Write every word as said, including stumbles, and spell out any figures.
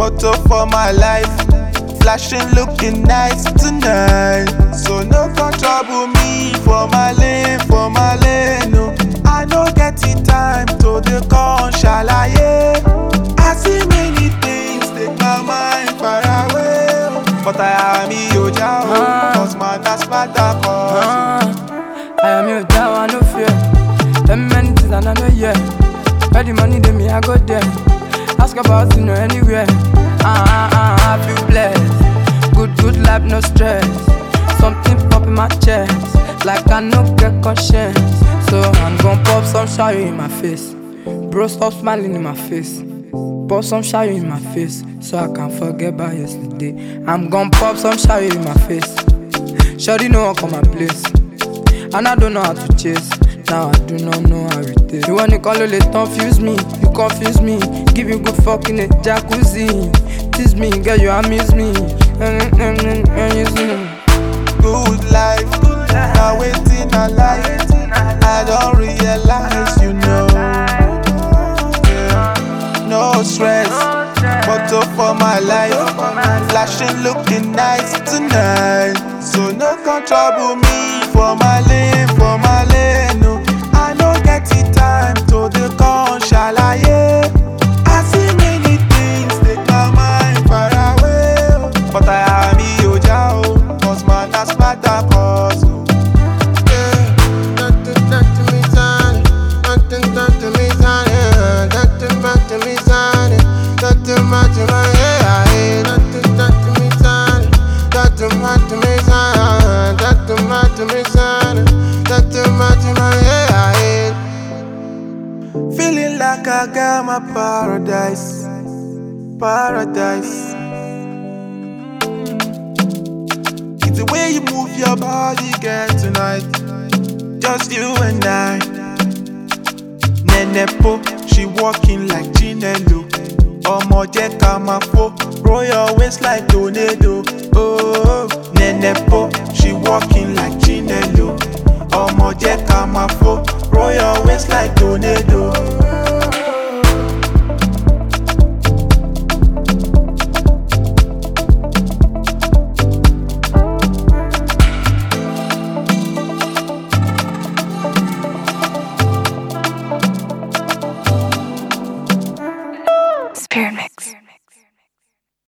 Motto for my life, flashing looking nice tonight. So no can trouble me for my lane, for my lane. No, I no get the time to the con shalaye. I see many things take my mind far away, but I am your Jao, cause man that's better cause. I am your Jao, I no fear. Them many things and I know yeah. Where the money they me I go there. Ask about you know anywhere. Ah ah ah, I feel blessed. Good good life, no stress. Something pop in my chest, like I no get conscience. So I'm gon' pop some shower in my face. Bro, stop smiling in my face. Pop some shower in my face, so I can't forget about yesterday. I'm gon' pop some shower in my face. Shawty know I come my place, and I don't know how to chase. Now I do not know how it is. You wanna call it, confuse me, you confuse me. Give you good fucking a jacuzzi. Tease me, girl, you amuse me. Good life, now waiting a life. I don't realize, you know. Yeah. No stress, motto for my life. Flashing looking nice tonight. So no can trouble me for my lane, for my lane. No, I no get the time to the con shalaye. I see many things take my mind far away, but I am your Jao, cause man that's better cause. Feeling like I got my paradise, paradise. It's the way you move your body, girl, tonight. Just you and I. Nenepo, she walking like Chinelo. Omo je kamafo, roll your waist like tornado. Oh, Nenepo, she walking like Chinelo. Omo je kamafo, roll your waist like tornado. Spirit Mix.